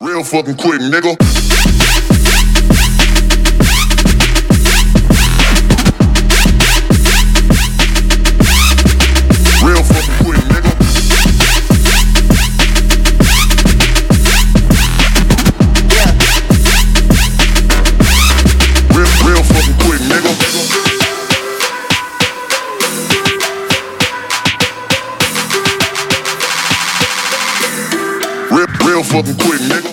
Real fucking quick, nigga. Real fucking quick, nigga. Yeah. Real fucking quick, nigga. Real fucking quick, nigga.